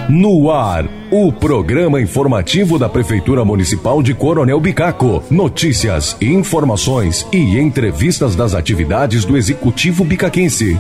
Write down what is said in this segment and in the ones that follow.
No ar, o programa informativo da Prefeitura Municipal de Coronel Bicaco. Notícias, informações e entrevistas das atividades do Executivo bicaquense.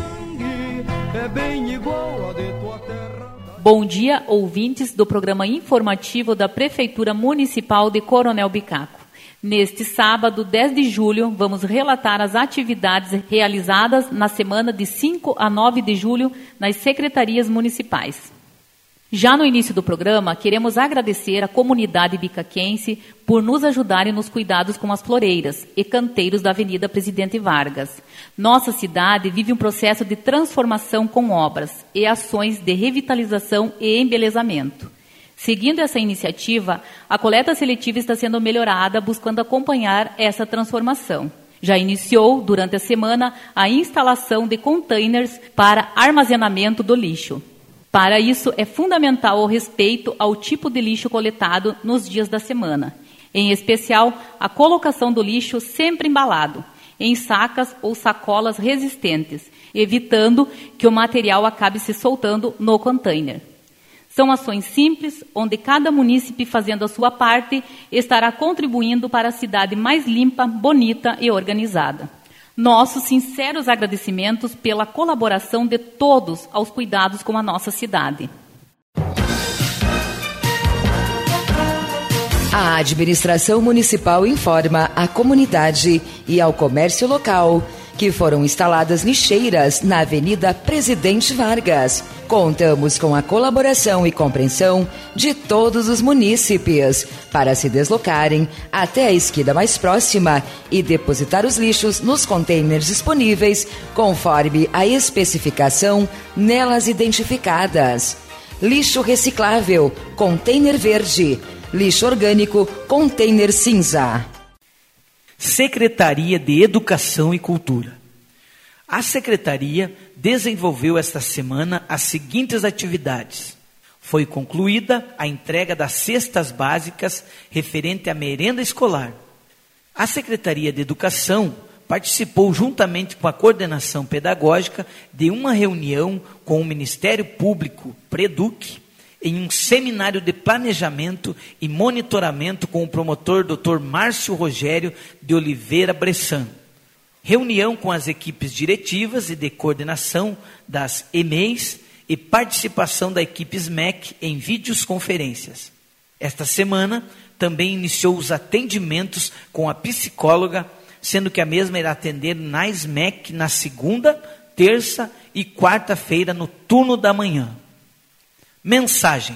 Bom dia, ouvintes do programa informativo da Prefeitura Municipal de Coronel Bicaco. Neste sábado, 10 de julho, vamos relatar as atividades realizadas na semana de 5 a 9 de julho nas secretarias municipais. Já no início do programa, queremos agradecer à comunidade bicaquense por nos ajudarem nos cuidados com as floreiras e canteiros da Avenida Presidente Vargas. Nossa cidade vive um processo de transformação com obras e ações de revitalização e embelezamento. Seguindo essa iniciativa, a coleta seletiva está sendo melhorada, buscando acompanhar essa transformação. Já iniciou, durante a semana, a instalação de containers para armazenamento do lixo. Para isso, é fundamental o respeito ao tipo de lixo coletado nos dias da semana. Em especial, a colocação do lixo sempre embalado, em sacas ou sacolas resistentes, evitando que o material acabe se soltando no container. São ações simples, onde cada munícipe, fazendo a sua parte, estará contribuindo para a cidade mais limpa, bonita e organizada. Nossos sinceros agradecimentos pela colaboração de todos aos cuidados com a nossa cidade. A administração municipal informa à comunidade e ao comércio local que foram instaladas lixeiras na Avenida Presidente Vargas. Contamos com a colaboração e compreensão de todos os munícipes para se deslocarem até a esquina mais próxima e depositar os lixos nos contêineres disponíveis conforme a especificação nelas identificadas. Lixo reciclável, contêiner verde. Lixo orgânico, contêiner cinza. Secretaria de Educação e Cultura. A Secretaria desenvolveu esta semana as seguintes atividades. Foi concluída a entrega das cestas básicas referente à merenda escolar. A Secretaria de Educação participou, juntamente com a coordenação pedagógica, de uma reunião com o Ministério Público, PREDUC, em um seminário de planejamento e monitoramento com o promotor Dr. Márcio Rogério de Oliveira Bressan. Reunião com as equipes diretivas e de coordenação das EMEIs e participação da equipe SMEC em videoconferências. Esta semana também iniciou os atendimentos com a psicóloga, sendo que a mesma irá atender na SMEC na segunda, terça e quarta-feira no turno da manhã. Mensagem: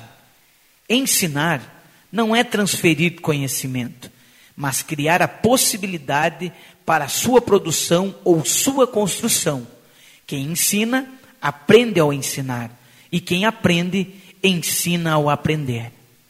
ensinar não é transferir conhecimento, mas criar a possibilidade para a sua produção ou sua construção. Quem ensina, aprende ao ensinar, e quem aprende, ensina ao aprender.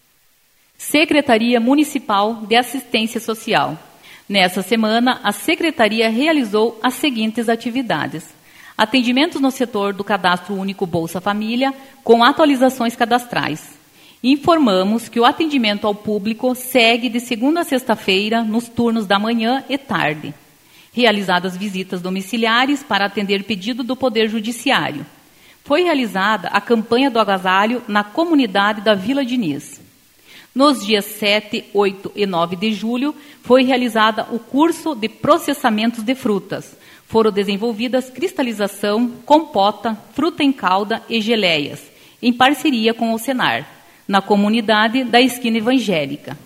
Secretaria Municipal de Assistência Social. Nessa semana, a Secretaria realizou as seguintes atividades: atendimentos no setor do Cadastro Único Bolsa Família, com atualizações cadastrais. Informamos que o atendimento ao público segue de segunda a sexta-feira, nos turnos da manhã e tarde. Realizadas visitas domiciliares para atender pedido do Poder Judiciário. Foi realizada a campanha do agasalho na comunidade da Vila Diniz. Nos dias 7, 8 e 9 de julho, foi realizada o curso de processamentos de frutas. Foram desenvolvidas cristalização, compota, fruta em calda e geleias, em parceria com o Senar, na comunidade da Esquina Evangélica.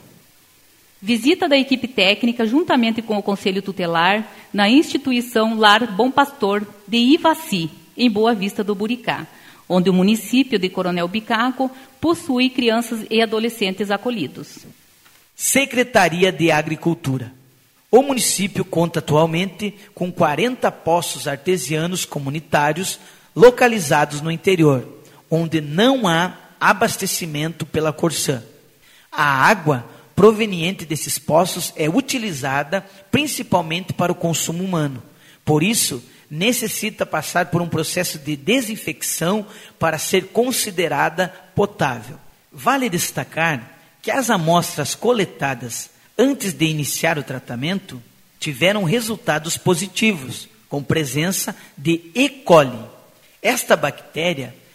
Visita da equipe técnica, juntamente com o Conselho Tutelar, na instituição Lar Bom Pastor de Ivaci, em Boa Vista do Buricá, onde o município de Coronel Bicaco possui crianças e adolescentes acolhidos. Secretaria de Agricultura. O município conta atualmente com 40 poços artesianos comunitários localizados no interior, onde não há abastecimento pela Corsã. A água proveniente desses poços é utilizada principalmente para o consumo humano. Por isso, necessita passar por um processo de desinfecção para ser considerada potável. Vale destacar que as amostras coletadas antes de iniciar o tratamento tiveram resultados positivos, com presença de E. coli. Esta bactéria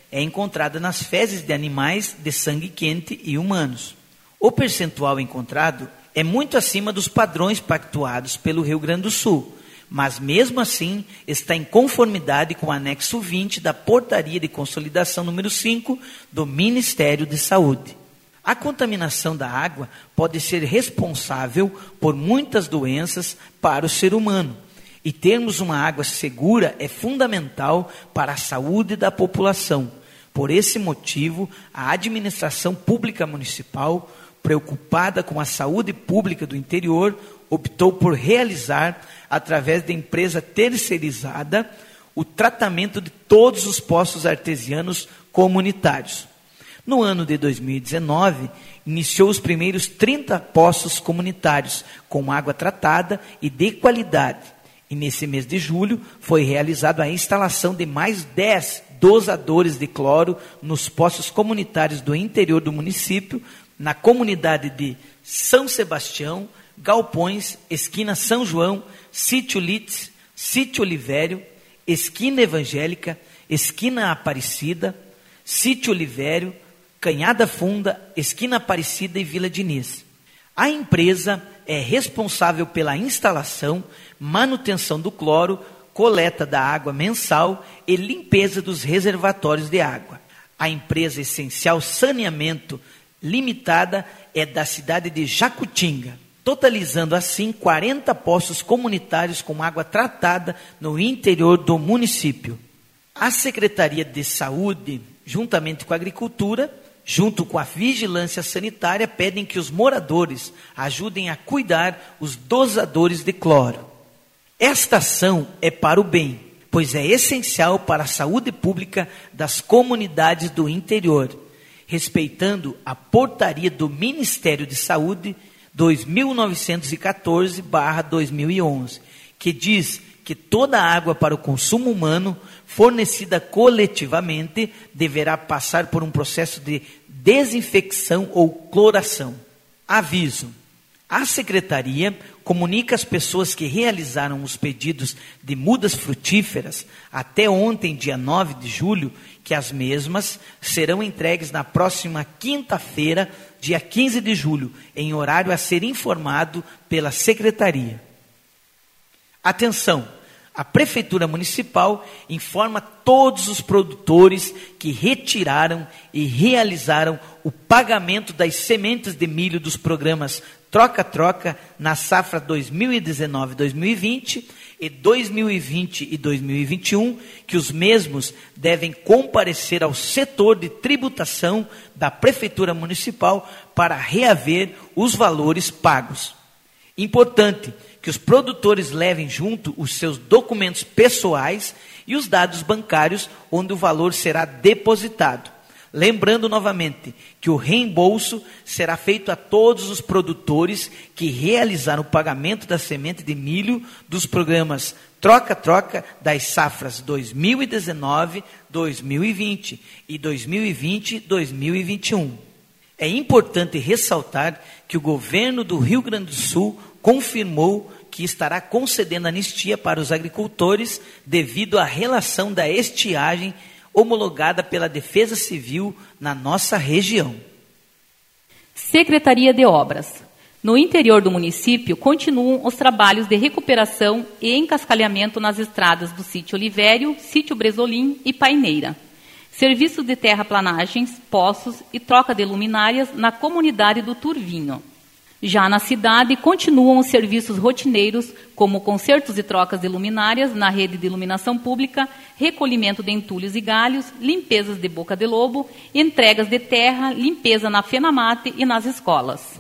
é encontrada nas fezes de animais de sangue quente e humanos. O percentual encontrado é muito acima dos padrões pactuados pelo Rio Grande do Sul, mas mesmo assim está em conformidade com o anexo 20 da Portaria de Consolidação número 5 do Ministério de Saúde. A contaminação da água pode ser responsável por muitas doenças para o ser humano, e termos uma água segura é fundamental para a saúde da população. Por esse motivo, a administração pública municipal, preocupada com a saúde pública do interior, optou por realizar, através da empresa terceirizada, o tratamento de todos os poços artesianos comunitários. No ano de 2019, iniciou os primeiros 30 poços comunitários com água tratada e de qualidade. E nesse mês de julho foi realizada a instalação de mais 10 dosadores de cloro nos poços comunitários do interior do município, na comunidade de São Sebastião, Galpões, Esquina São João, Sítio Litz, Sítio Olivério, Esquina Evangélica, Esquina Aparecida, Sítio Olivério, Canhada Funda, Esquina Aparecida e Vila Diniz. A empresa é responsável pela instalação, manutenção do cloro, coleta da água mensal e limpeza dos reservatórios de água. A empresa Essencial Saneamento Limitada é da cidade de Jacutinga, totalizando assim 40 poços comunitários com água tratada no interior do município. A Secretaria de Saúde, juntamente com a Agricultura, junto com a Vigilância Sanitária, pedem que os moradores ajudem a cuidar os dosadores de cloro. Esta ação é para o bem, pois é essencial para a saúde pública das comunidades do interior, respeitando a portaria do Ministério de Saúde 2914/2011, que diz que toda água para o consumo humano fornecida coletivamente deverá passar por um processo de desinfecção ou cloração. Aviso: a Secretaria comunica às pessoas que realizaram os pedidos de mudas frutíferas até ontem, dia 9 de julho, que as mesmas serão entregues na próxima quinta-feira, dia 15 de julho, em horário a ser informado pela Secretaria. Atenção! A Prefeitura Municipal informa todos os produtores que retiraram e realizaram o pagamento das sementes de milho dos programas Troca-Troca na safra 2019-2020 e 2020 e 2021, que os mesmos devem comparecer ao setor de tributação da Prefeitura Municipal para reaver os valores pagos. Importante que os produtores levem junto os seus documentos pessoais e os dados bancários onde o valor será depositado. Lembrando novamente que o reembolso será feito a todos os produtores que realizaram o pagamento da semente de milho dos programas Troca-Troca das safras 2019, 2020 e 2020, 2021. É importante ressaltar que o governo do Rio Grande do Sul confirmou que estará concedendo anistia para os agricultores devido à relação da estiagem homologada pela Defesa Civil na nossa região. Secretaria de Obras. No interior do município, continuam os trabalhos de recuperação e encascalhamento nas estradas do Sítio Olivério, Sítio Bresolim e Paineira. Serviços de terraplanagens, poços e troca de luminárias na comunidade do Turvinho. Já na cidade, continuam os serviços rotineiros, como consertos e trocas de luminárias na rede de iluminação pública, recolhimento de entulhos e galhos, limpezas de boca de lobo, entregas de terra, limpeza na FENAMATE e nas escolas.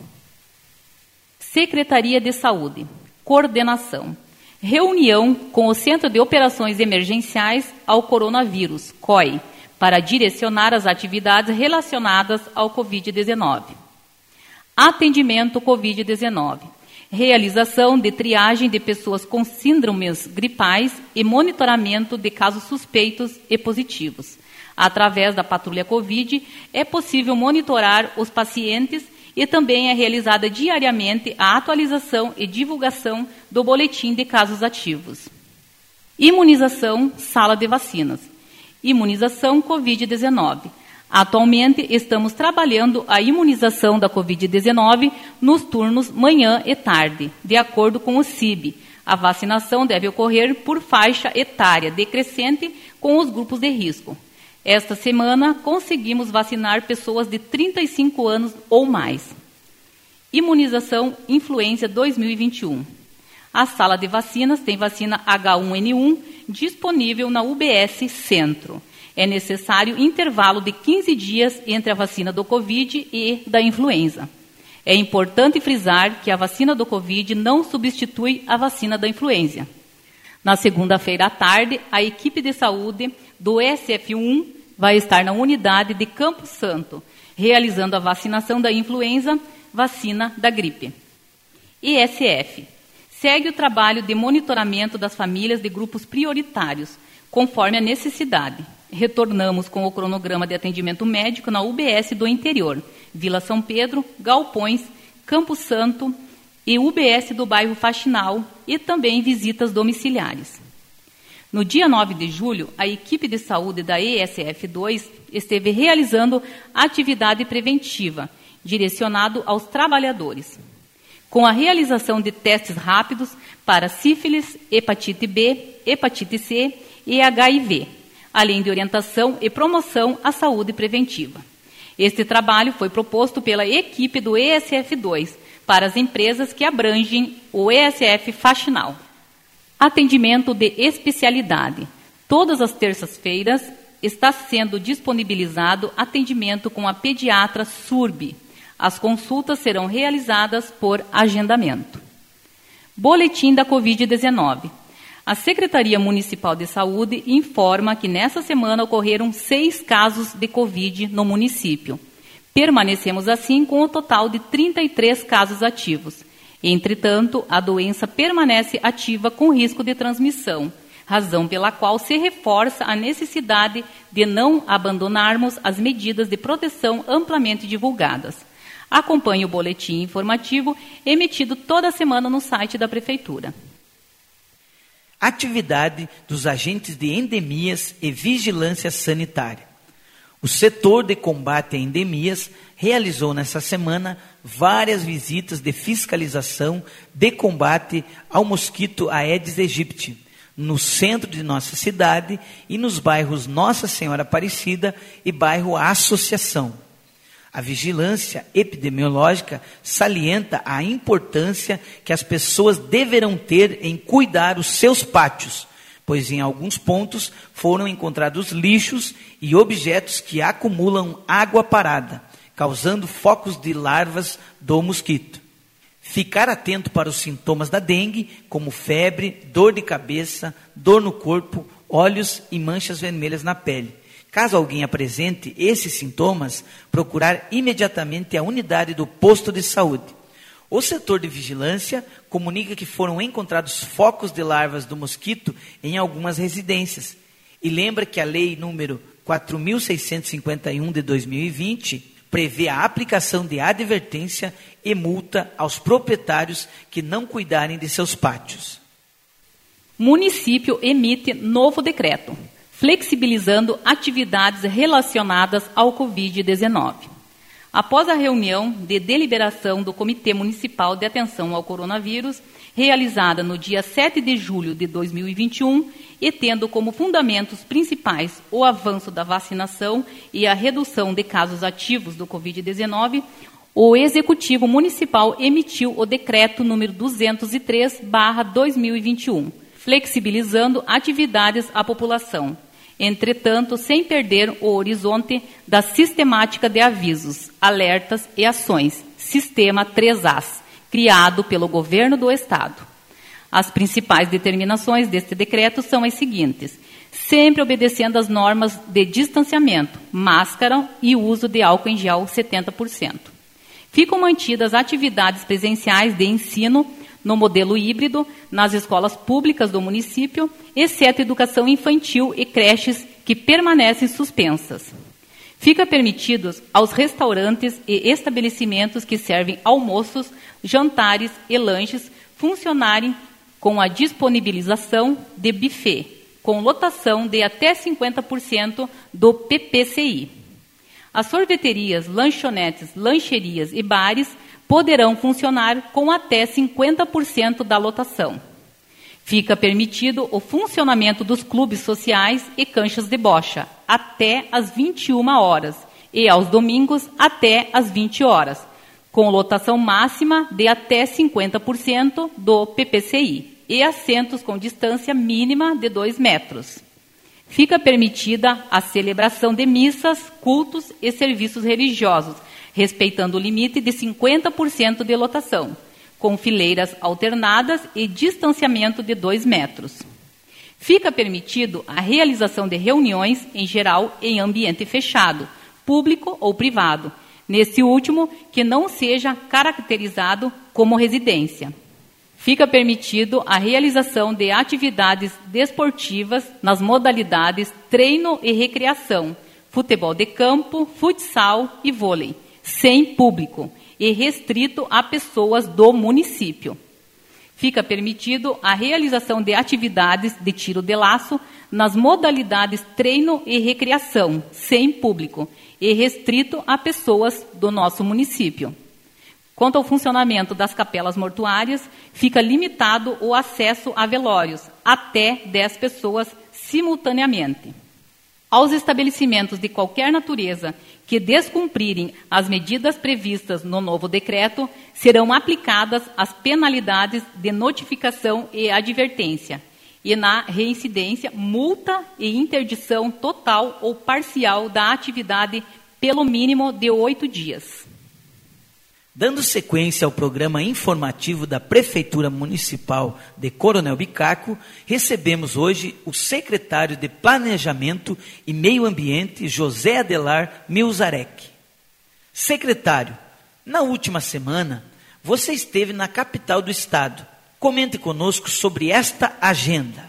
Secretaria de Saúde. Coordenação. Reunião com o Centro de Operações Emergenciais ao Coronavírus, COI, para direcionar as atividades relacionadas ao Covid-19. Atendimento Covid-19. Realização de triagem de pessoas com síndromes gripais e monitoramento de casos suspeitos e positivos. Através da patrulha Covid, é possível monitorar os pacientes e também é realizada diariamente a atualização e divulgação do boletim de casos ativos. Imunização, sala de vacinas. Imunização Covid-19. Atualmente, estamos trabalhando a imunização da Covid-19 nos turnos manhã e tarde, de acordo com o CIB. A vacinação deve ocorrer por faixa etária decrescente com os grupos de risco. Esta semana, conseguimos vacinar pessoas de 35 anos ou mais. Imunização Influenza 2021. A sala de vacinas tem vacina H1N1 disponível na UBS Centro. É necessário intervalo de 15 dias entre a vacina do Covid e da influenza. É importante frisar que a vacina do Covid não substitui a vacina da influenza. Na segunda-feira à tarde, a equipe de saúde do SF1 vai estar na unidade de Campo Santo, realizando a vacinação da influenza, vacina da gripe. ESF. Segue o trabalho de monitoramento das famílias de grupos prioritários, conforme a necessidade. Retornamos com o cronograma de atendimento médico na UBS do interior, Vila São Pedro, Galpões, Campo Santo e UBS do bairro Faxinal e também visitas domiciliares. No dia 9 de julho, a equipe de saúde da ESF2 esteve realizando atividade preventiva, direcionado aos trabalhadores, com a realização de testes rápidos para sífilis, hepatite B, hepatite C e HIV, além de orientação e promoção à saúde preventiva. Este trabalho foi proposto pela equipe do ESF2 para as empresas que abrangem o ESF Faxinal. Atendimento de especialidade. Todas as terças-feiras está sendo disponibilizado atendimento com a pediatra SURB. As consultas serão realizadas por agendamento. Boletim da Covid-19. A Secretaria Municipal de Saúde informa que nessa semana ocorreram 6 casos de Covid no município. Permanecemos assim com o total de 33 casos ativos. Entretanto, a doença permanece ativa com risco de transmissão, razão pela qual se reforça a necessidade de não abandonarmos as medidas de proteção amplamente divulgadas. Acompanhe o boletim informativo emitido toda semana no site da Prefeitura. Atividade dos agentes de endemias e vigilância sanitária. O setor de combate a endemias realizou nessa semana várias visitas de fiscalização de combate ao mosquito Aedes aegypti, no centro de nossa cidade e nos bairros Nossa Senhora Aparecida e bairro Associação. A vigilância epidemiológica salienta a importância que as pessoas deverão ter em cuidar os seus pátios, pois em alguns pontos foram encontrados lixos e objetos que acumulam água parada, causando focos de larvas do mosquito. Ficar atento para os sintomas da dengue, como febre, dor de cabeça, dor no corpo, olhos e manchas vermelhas na pele. Caso alguém apresente esses sintomas, procurar imediatamente a unidade do posto de saúde. O setor de vigilância comunica que foram encontrados focos de larvas do mosquito em algumas residências. E lembra que a lei número 4.651 de 2020 prevê a aplicação de advertência e multa aos proprietários que não cuidarem de seus pátios. Município emite novo decreto, flexibilizando atividades relacionadas ao Covid-19. Após a reunião de deliberação do Comitê Municipal de Atenção ao Coronavírus, realizada no dia 7 de julho de 2021, e tendo como fundamentos principais o avanço da vacinação e a redução de casos ativos do Covid-19, o Executivo Municipal emitiu o Decreto número 203/2021, flexibilizando atividades à população. Entretanto, sem perder o horizonte da sistemática de avisos, alertas e ações, Sistema 3As, criado pelo Governo do Estado. As principais determinações deste decreto são as seguintes: sempre obedecendo às normas de distanciamento, máscara e uso de álcool em gel 70%. Ficam mantidas atividades presenciais de ensino no modelo híbrido nas escolas públicas do município, exceto educação infantil e creches que permanecem suspensas. Fica permitidos aos restaurantes e estabelecimentos que servem almoços, jantares e lanches funcionarem com a disponibilização de buffet, com lotação de até 50% do PPCI. As sorveterias, lanchonetes, lancherias e bares poderão funcionar com até 50% da lotação. Fica permitido o funcionamento dos clubes sociais e canchas de bocha até às 21 horas e aos domingos até às 20 horas, com lotação máxima de até 50% do PPCI e assentos com distância mínima de 2 metros. Fica permitida a celebração de missas, cultos e serviços religiosos, respeitando o limite de 50% de lotação, com fileiras alternadas e distanciamento de 2 metros. Fica permitido a realização de reuniões, em geral, em ambiente fechado, público ou privado, nesse último que não seja caracterizado como residência. Fica permitido a realização de atividades desportivas nas modalidades treino e recreação, futebol de campo, futsal e vôlei, sem público e restrito a pessoas do município. Fica permitido a realização de atividades de tiro de laço nas modalidades treino e recreação, sem público e restrito a pessoas do nosso município. Quanto ao funcionamento das capelas mortuárias, fica limitado o acesso a velórios, até 10 pessoas simultaneamente. Aos estabelecimentos de qualquer natureza que descumprirem as medidas previstas no novo decreto, serão aplicadas as penalidades de notificação e advertência, e na reincidência, multa e interdição total ou parcial da atividade pelo mínimo de 8 dias. Dando sequência ao programa informativo da Prefeitura Municipal de Coronel Bicaco, recebemos hoje o secretário de Planejamento e Meio Ambiente, José Adelar Milzarek. Secretário, na última semana, você esteve na capital do estado. Comente conosco sobre esta agenda.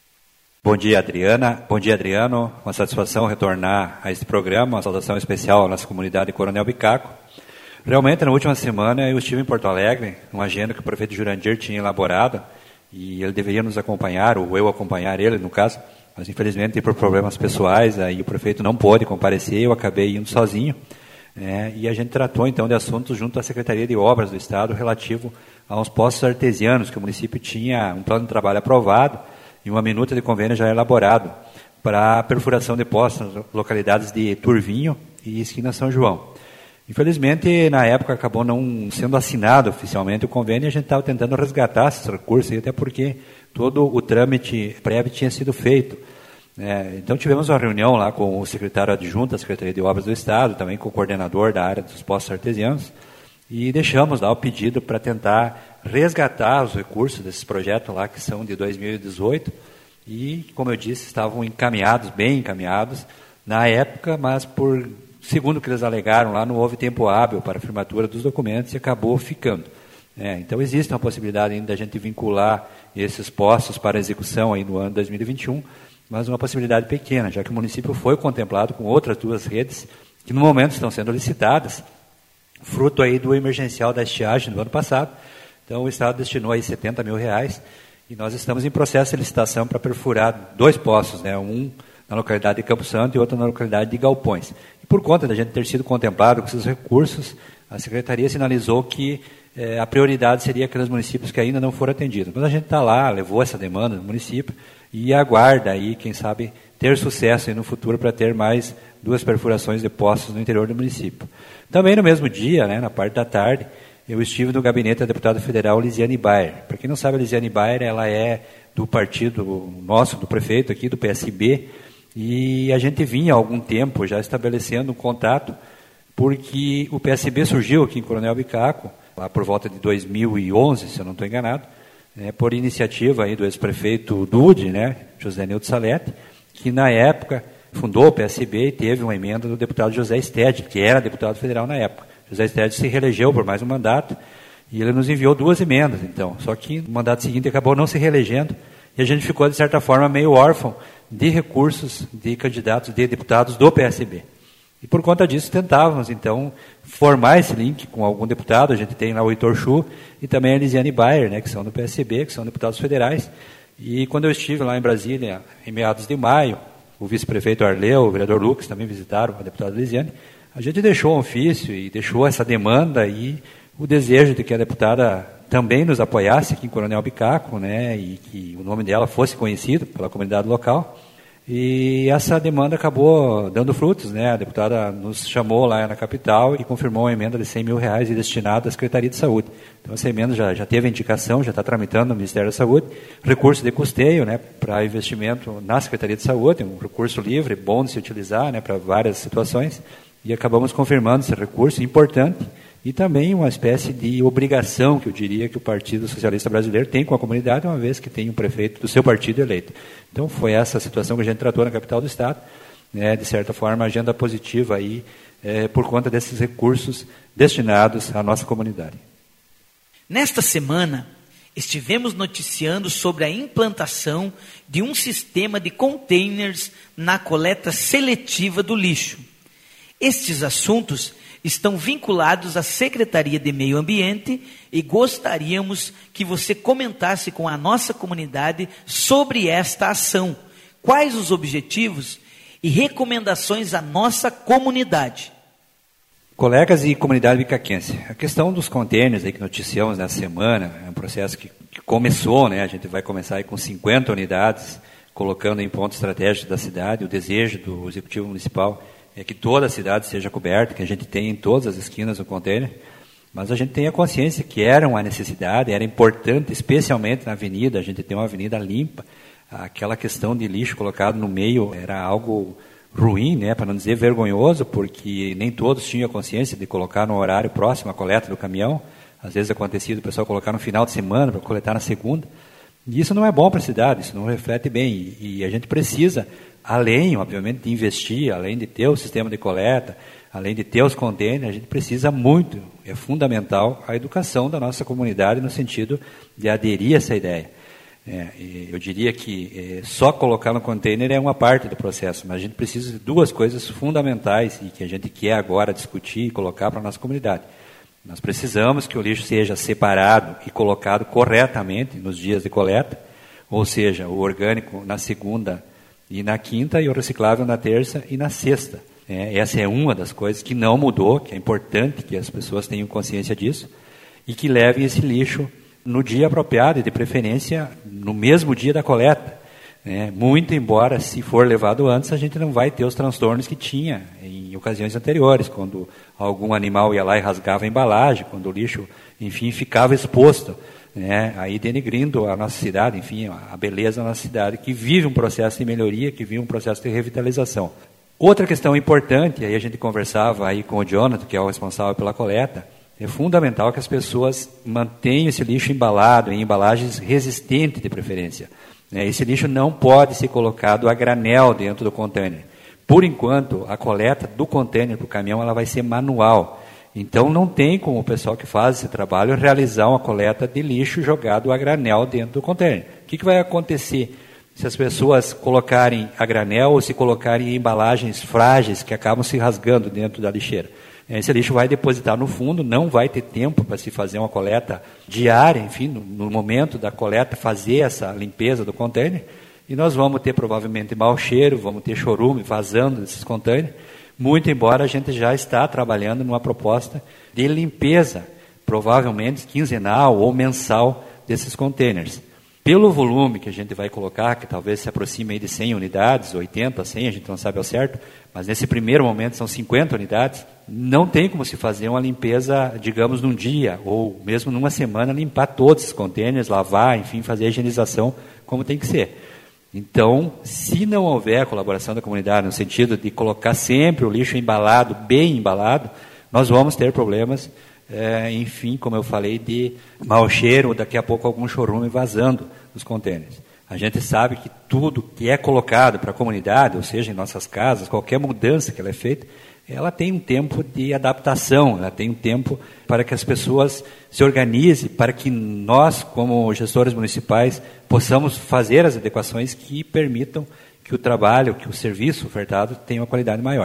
Bom dia, Adriana. Bom dia, Adriano. Uma satisfação retornar a este programa, uma saudação especial à nossa comunidade de Coronel Bicaco. Realmente, na última semana, eu estive em Porto Alegre, uma agenda que o prefeito Jurandir tinha elaborado, e ele deveria nos acompanhar, ou eu acompanhar ele, no caso, mas infelizmente, por problemas pessoais, aí o prefeito não pôde comparecer, eu acabei indo sozinho, e a gente tratou, então, de assuntos junto à Secretaria de Obras do Estado, relativo a uns poços artesianos, que o município tinha um plano de trabalho aprovado, e uma minuta de convênio já elaborado, para a perfuração de poços nas localidades de Turvinho e Esquina São João. Infelizmente, na época, acabou não sendo assinado oficialmente o convênio e a gente estava tentando resgatar esses recursos, até porque todo o trâmite prévio tinha sido feito. Então, tivemos uma reunião lá com o secretário adjunto da Secretaria de Obras do Estado, também com o coordenador da área dos poços artesianos, e deixamos lá o pedido para tentar resgatar os recursos desses projetos lá, que são de 2018, e, como eu disse, estavam encaminhados, bem encaminhados, na época, mas segundo o que eles alegaram lá, não houve tempo hábil para a firmatura dos documentos e acabou ficando. Então, existe uma possibilidade ainda da gente vincular esses postos para execução aí no ano 2021, mas uma possibilidade pequena, já que o município foi contemplado com outras 2 redes que, no momento, estão sendo licitadas, fruto aí do emergencial da estiagem do ano passado. Então, o Estado destinou aí R$70 mil e nós estamos em processo de licitação para perfurar 2 poços, um na localidade de Campo Santo e outro na localidade de Galpões. E por conta da gente ter sido contemplado com esses recursos, a Secretaria sinalizou que a prioridade seria aqueles municípios que ainda não foram atendidos. Mas a gente está lá, levou essa demanda do município e aguarda aí, quem sabe, ter sucesso aí no futuro para ter mais 2 perfurações de poços no interior do município. Também no mesmo dia, na parte da tarde, eu estive no gabinete da deputada federal Lisiane Bayer. Para quem não sabe, a Lisiane Bayer, ela é do partido nosso, do prefeito aqui, do PSB, e a gente vinha há algum tempo já estabelecendo um contato, porque o PSB surgiu aqui em Coronel Bicaco, lá por volta de 2011, se eu não estou enganado, por iniciativa aí do ex-prefeito Dude, José Nildo Salete, que na época fundou o PSB e teve uma emenda do deputado José Stede, que era deputado federal na época. José Stede se reelegeu por mais um mandato e ele nos enviou 2 emendas, então. Só que no mandato seguinte acabou não se reelegendo e a gente ficou, de certa forma, meio órfão de recursos de candidatos, de deputados do PSB. E por conta disso tentávamos, então, formar esse link com algum deputado. A gente tem lá o Heitor Chu e também a Lisiane Bayer, que são do PSB, que são deputados federais, E quando eu estive lá em Brasília, em meados de maio, o vice-prefeito Arleu, o vereador Lucas também visitaram, a deputada Lisiane, a gente deixou um ofício e deixou essa demanda e o desejo de que a deputada também nos apoiasse aqui em Coronel Bicaco, né, e que o nome dela fosse conhecido pela comunidade local. E essa demanda acabou dando frutos, né? A deputada nos chamou lá na capital e confirmou uma emenda de R$100 mil destinada à Secretaria de Saúde. Então essa emenda já teve a indicação, já está tramitando no Ministério da Saúde, recurso de custeio, né, para investimento na Secretaria de Saúde, um recurso livre, bom de se utilizar, né, para várias situações, e acabamos confirmando esse recurso importante e também uma espécie de obrigação, que eu diria que o Partido Socialista Brasileiro tem com a comunidade, uma vez que tem um prefeito do seu partido eleito. Então foi essa a situação que a gente tratou na capital do Estado, né, de certa forma, agenda positiva aí, por conta desses recursos destinados à nossa comunidade. Nesta semana, estivemos noticiando sobre a implantação de um sistema de containers na coleta seletiva do lixo. Estes assuntos estão vinculados à Secretaria de Meio Ambiente e gostaríamos que você comentasse com a nossa comunidade sobre esta ação. Quais os objetivos e recomendações à nossa comunidade? Colegas e comunidade bicaquense, a questão dos contêineres aí que noticiamos nessa semana é um processo que começou, né? A gente vai começar aí com 50 unidades, colocando em pontos estratégicos da cidade. O desejo do Executivo Municipal é que toda a cidade seja coberta, que a gente tenha em todas as esquinas o container, mas a gente tem a consciência que era uma necessidade, era importante, especialmente na avenida, a gente tem uma avenida limpa, aquela questão de lixo colocado no meio era algo ruim, né, para não dizer vergonhoso, porque nem todos tinham consciência de colocar no horário próximo à coleta do caminhão, às vezes acontecia do pessoal colocar no final de semana para coletar na segunda, e isso não é bom para a cidade, isso não reflete bem, e a gente precisa, além, obviamente, de investir, além de ter o sistema de coleta, além de ter os containers, a gente precisa muito, é fundamental, a educação da nossa comunidade no sentido de aderir a essa ideia. Eu diria que só colocar no container é uma parte do processo, mas a gente precisa de duas coisas fundamentais e que a gente quer agora discutir e colocar para a nossa comunidade. Nós precisamos que o lixo seja separado e colocado corretamente nos dias de coleta, ou seja, o orgânico na segunda e na quinta e o reciclável na terça e na sexta. Essa é uma das coisas que não mudou, que é importante que as pessoas tenham consciência disso e que levem esse lixo no dia apropriado e, de preferência, no mesmo dia da coleta. Muito embora, se for levado antes, a gente não vai ter os transtornos que tinha em ocasiões anteriores, quando algum animal ia lá e rasgava a embalagem, quando o lixo, enfim, ficava exposto, aí denegrindo a nossa cidade, enfim, a beleza da nossa cidade, que vive um processo de melhoria, que vive um processo de revitalização. Outra questão importante, aí a gente conversava aí com o Jonathan, que é o responsável pela coleta, é fundamental que as pessoas mantenham esse lixo embalado em embalagens resistentes de preferência. Esse lixo não pode ser colocado a granel dentro do container. Por enquanto, a coleta do container para o caminhão ela vai ser manual. Então, não tem como o pessoal que faz esse trabalho realizar uma coleta de lixo jogado a granel dentro do container. O que vai acontecer se as pessoas colocarem a granel ou se colocarem em embalagens frágeis que acabam se rasgando dentro da lixeira? Esse lixo vai depositar no fundo, não vai ter tempo para se fazer uma coleta diária, enfim, no momento da coleta, fazer essa limpeza do container, e nós vamos ter provavelmente mau cheiro, vamos ter chorume vazando desses containers, muito embora a gente já está trabalhando numa proposta de limpeza, provavelmente quinzenal ou mensal desses containers. Pelo volume que a gente vai colocar, que talvez se aproxime aí de 100 unidades, 80, 100, a gente não sabe ao certo, mas nesse primeiro momento são 50 unidades, não tem como se fazer uma limpeza, digamos, num dia, ou mesmo numa semana, limpar todos os containers, lavar, enfim, fazer a higienização como tem que ser. Então, se não houver a colaboração da comunidade, no sentido de colocar sempre o lixo embalado, bem embalado, nós vamos ter problemas, enfim, como eu falei, de mau cheiro, ou daqui a pouco algum chorume vazando dos containers. A gente sabe que tudo que é colocado para a comunidade, ou seja, em nossas casas, qualquer mudança que ela é feita, ela tem um tempo de adaptação, ela tem um tempo para que as pessoas se organizem, para que nós, como gestores municipais, possamos fazer as adequações que permitam que o trabalho, que o serviço ofertado tenha uma qualidade maior.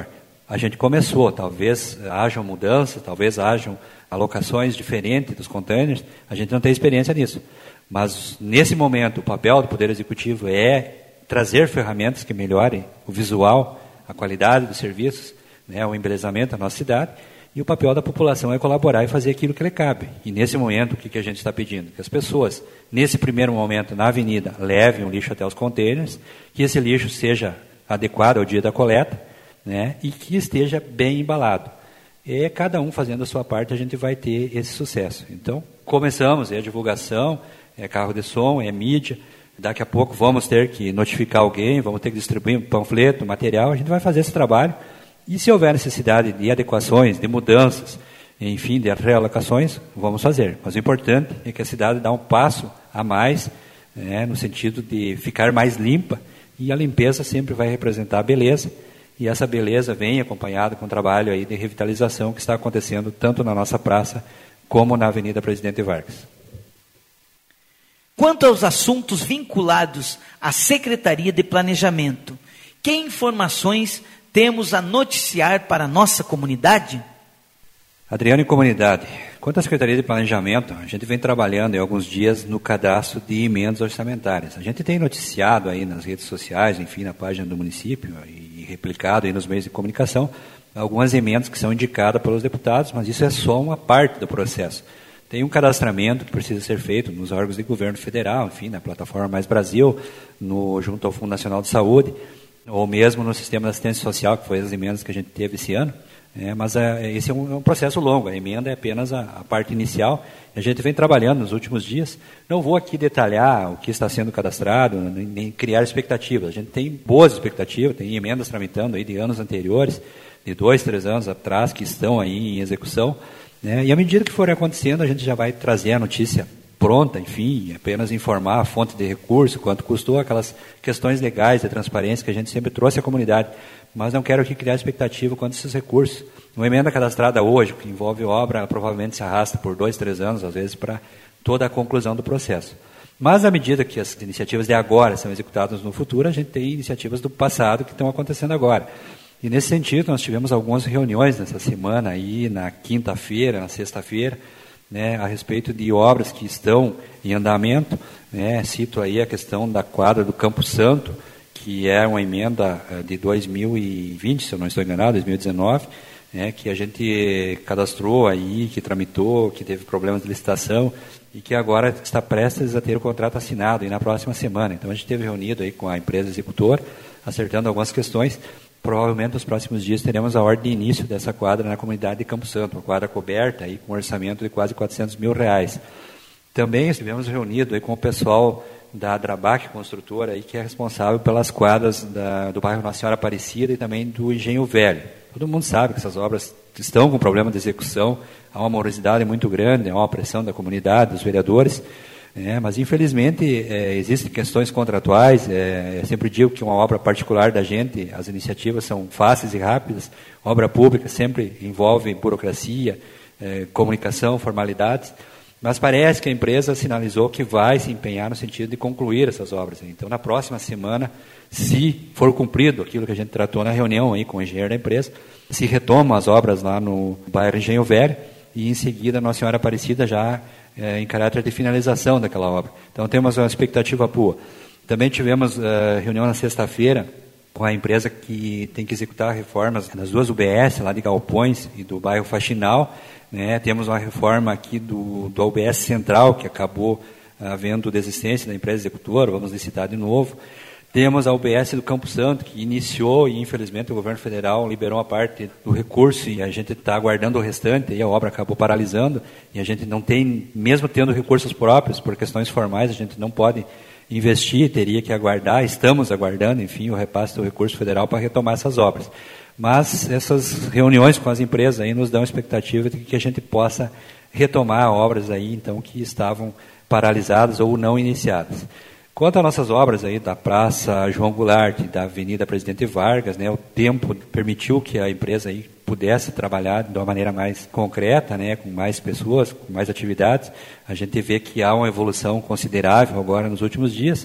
a gente começou, talvez hajam mudanças, talvez hajam alocações diferentes dos containers, a gente não tem experiência nisso. Mas, nesse momento, o papel do Poder Executivo é trazer ferramentas que melhorem o visual, a qualidade dos serviços, né, o embelezamento da nossa cidade, e o papel da população é colaborar e fazer aquilo que lhe cabe. E, nesse momento, o que a gente está pedindo? Que as pessoas, nesse primeiro momento, na avenida, levem o lixo até os containers, que esse lixo seja adequado ao dia da coleta, né, e que esteja bem embalado. E cada um fazendo a sua parte, a gente vai ter esse sucesso. Então, começamos, é a divulgação, é carro de som, é mídia. Daqui a pouco vamos ter que notificar alguém, vamos ter que distribuir um panfleto, material, a gente vai fazer esse trabalho. E se houver necessidade de adequações, de mudanças, enfim, de realocações, vamos fazer. Mas o importante é que a cidade dá um passo a mais, né, no sentido de ficar mais limpa, e a limpeza sempre vai representar a beleza, e essa beleza vem acompanhada com o trabalho aí de revitalização que está acontecendo tanto na nossa praça como na Avenida Presidente Vargas. Quanto aos assuntos vinculados à Secretaria de Planejamento, que informações temos a noticiar para a nossa comunidade? Adriano e comunidade, quanto à Secretaria de Planejamento, a gente vem trabalhando em alguns dias no cadastro de emendas orçamentárias. A gente tem noticiado aí nas redes sociais, enfim, na página do município e replicado aí nos meios de comunicação, algumas emendas que são indicadas pelos deputados, mas isso é só uma parte do processo. Tem um cadastramento que precisa ser feito nos órgãos de governo federal, enfim, na plataforma Mais Brasil, junto ao Fundo Nacional de Saúde, ou mesmo no sistema de assistência social, que foi as emendas que a gente teve esse ano. Mas esse é um processo longo, a emenda é apenas a parte inicial. A gente vem trabalhando nos últimos dias. Não vou aqui detalhar o que está sendo cadastrado, nem criar expectativas. A gente tem boas expectativas, tem emendas tramitando aí de anos anteriores, de 2, 3 anos atrás, que estão aí em execução. E à medida que forem acontecendo, a gente já vai trazer a notícia pronta, enfim, apenas informar a fonte de recurso, quanto custou, aquelas questões legais de transparência que a gente sempre trouxe à comunidade. Mas não quero aqui criar expectativa quanto a esses recursos. Uma emenda cadastrada hoje, que envolve obra, ela provavelmente se arrasta por 2, 3 anos, às vezes, para toda a conclusão do processo. Mas, à medida que as iniciativas de agora são executadas no futuro, a gente tem iniciativas do passado que estão acontecendo agora. E, nesse sentido, nós tivemos algumas reuniões nessa semana, aí, na quinta-feira, na sexta-feira, a respeito de obras que estão em andamento. Cito aí a questão da quadra do Campo Santo, que é uma emenda de 2020, se eu não estou enganado, 2019, que a gente cadastrou aí, que tramitou, que teve problemas de licitação e que agora está prestes a ter o contrato assinado aí na próxima semana. Então a gente esteve reunido aí com a empresa executora, acertando algumas questões. Provavelmente nos próximos dias teremos a ordem de início dessa quadra na comunidade de Campo Santo, uma quadra coberta aí, com um orçamento de quase R$400 mil. Também estivemos reunidos aí com o pessoal da Drabac Construtora, aí, que é responsável pelas quadras do bairro Nossa Senhora Aparecida e também do Engenho Velho. Todo mundo sabe que essas obras estão com problema de execução, há uma morosidade muito grande, há uma pressão da comunidade, dos vereadores, mas infelizmente existem questões contratuais. Eu sempre digo que uma obra particular da gente, as iniciativas são fáceis e rápidas, obra pública sempre envolve burocracia, comunicação, formalidades, mas parece que a empresa sinalizou que vai se empenhar no sentido de concluir essas obras. Então, na próxima semana, se for cumprido aquilo que a gente tratou na reunião aí com o engenheiro da empresa, se retomam as obras lá no bairro Engenho Velho e, em seguida, Nossa Senhora Aparecida já em caráter de finalização daquela obra. Então, temos uma expectativa boa. Também tivemos reunião na sexta-feira com a empresa que tem que executar reformas nas 2 UBS, lá de Galpões e do bairro Faxinal. Temos uma reforma aqui do UBS Central, que acabou havendo desistência da empresa executora, vamos licitar de novo. Temos a UBS do Campo Santo, que iniciou e, infelizmente, o governo federal liberou uma parte do recurso e a gente está aguardando o restante, e a obra acabou paralisando, e a gente não tem, mesmo tendo recursos próprios, por questões formais, a gente não pode investir, teria que aguardar, estamos aguardando, enfim, o repasse do recurso federal para retomar essas obras. Mas essas reuniões com as empresas aí nos dão expectativa de que a gente possa retomar obras aí, então, que estavam paralisadas ou não iniciadas. Quanto às nossas obras aí da Praça João Goulart, da Avenida Presidente Vargas, o tempo permitiu que a empresa aí pudesse trabalhar de uma maneira mais concreta, com mais pessoas, com mais atividades. A gente vê que há uma evolução considerável agora nos últimos dias.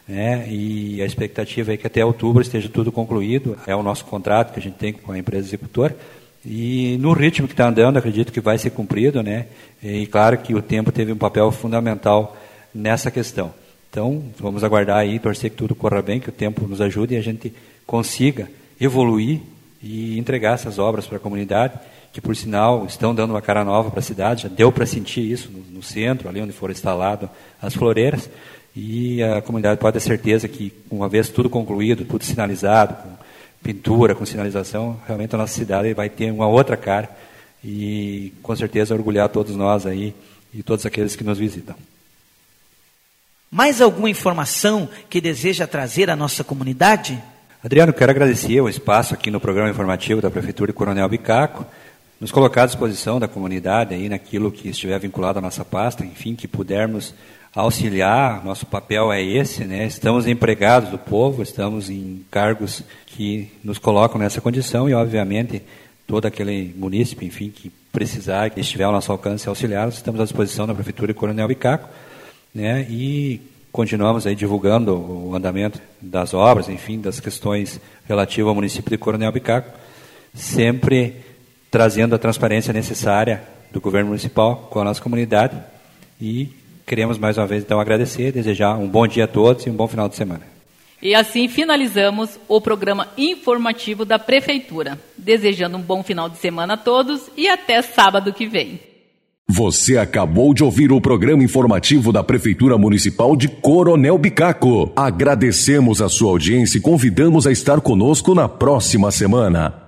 né? E a expectativa é que até outubro esteja tudo concluído. É o nosso contrato que a gente tem com a empresa executora. E no ritmo que está andando, acredito que vai ser cumprido, né? E claro que o tempo teve um papel fundamental nessa questão. Então, vamos aguardar aí, torcer que tudo corra bem, que o tempo nos ajude e a gente consiga evoluir e entregar essas obras para a comunidade, que por sinal estão dando uma cara nova para a cidade. Já deu para sentir isso no centro, ali onde foram instaladas as floreiras, e a comunidade pode ter certeza que, uma vez tudo concluído, tudo sinalizado, com pintura, com sinalização, realmente a nossa cidade vai ter uma outra cara e com certeza orgulhar todos nós aí e todos aqueles que nos visitam. Mais alguma informação que deseja trazer à nossa comunidade? Adriano, quero agradecer o espaço aqui no programa informativo da Prefeitura de Coronel Bicaco, nos colocar à disposição da comunidade aí naquilo que estiver vinculado à nossa pasta, enfim, que pudermos auxiliar. Nosso papel é esse, né? Estamos empregados do povo, estamos em cargos que nos colocam nessa condição e, obviamente, todo aquele munícipe, enfim, que precisar, que estiver ao nosso alcance auxiliar, estamos à disposição da Prefeitura de Coronel Bicaco, né? E continuamos aí divulgando o andamento das obras, enfim, das questões relativas ao município de Coronel Bicaco, sempre trazendo a transparência necessária do governo municipal com a nossa comunidade. E queremos mais uma vez então agradecer, desejar um bom dia a todos e um bom final de semana. E assim finalizamos o programa informativo da Prefeitura, desejando um bom final de semana a todos e até sábado que vem. Você acabou de ouvir o programa informativo da Prefeitura Municipal de Coronel Bicaco. Agradecemos a sua audiência e convidamos a estar conosco na próxima semana.